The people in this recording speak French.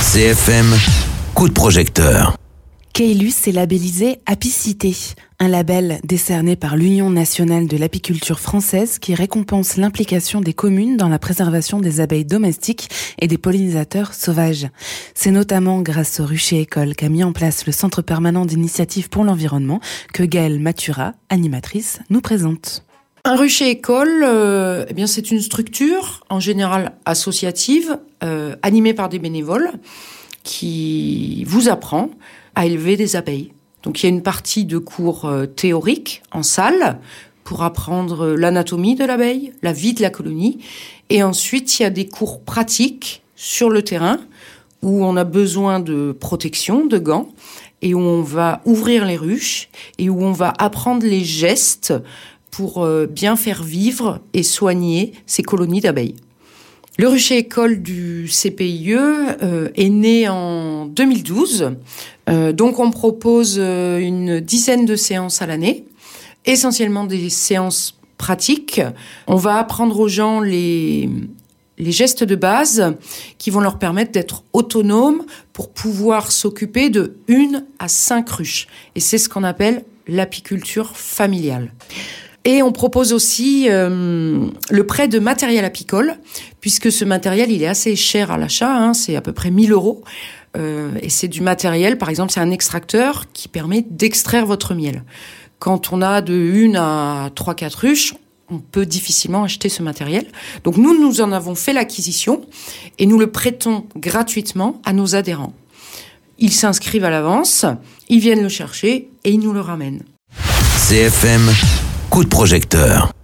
CFM, coup de projecteur. Caylus est labellisé Apicité, un label décerné par l'Union nationale de l'apiculture française qui récompense l'implication des communes dans la préservation des abeilles domestiques et des pollinisateurs sauvages. C'est notamment grâce au Rucher École qu'a mis en place le Centre permanent d'initiative pour l'environnement que Gaëlle Matura, animatrice, nous présente. Un rucher école, c'est une structure, en général associative, animée par des bénévoles, qui vous apprend à élever des abeilles. Donc il y a une partie de cours théoriques en salle pour apprendre l'anatomie de l'abeille, la vie de la colonie. Et ensuite, il y a des cours pratiques sur le terrain où on a besoin de protection, de gants, et où on va ouvrir les ruches et où on va apprendre les gestes pour bien faire vivre et soigner ces colonies d'abeilles. Le rucher école du CPIE est né en 2012. Donc on propose une dizaine de séances à l'année, essentiellement des séances pratiques. On va apprendre aux gens les gestes de base qui vont leur permettre d'être autonomes pour pouvoir s'occuper de 1 à 5 ruches. Et c'est ce qu'on appelle l'apiculture familiale. Et on propose aussi le prêt de matériel apicole, puisque ce matériel, il est assez cher à l'achat, c'est à peu près 1 000 €. Et c'est du matériel, par exemple, c'est un extracteur qui permet d'extraire votre miel. Quand on a de 1 à 3-4 ruches, on peut difficilement acheter ce matériel. Donc nous en avons fait l'acquisition et nous le prêtons gratuitement à nos adhérents. Ils s'inscrivent à l'avance, ils viennent le chercher et ils nous le ramènent. CFM, coup de projecteur.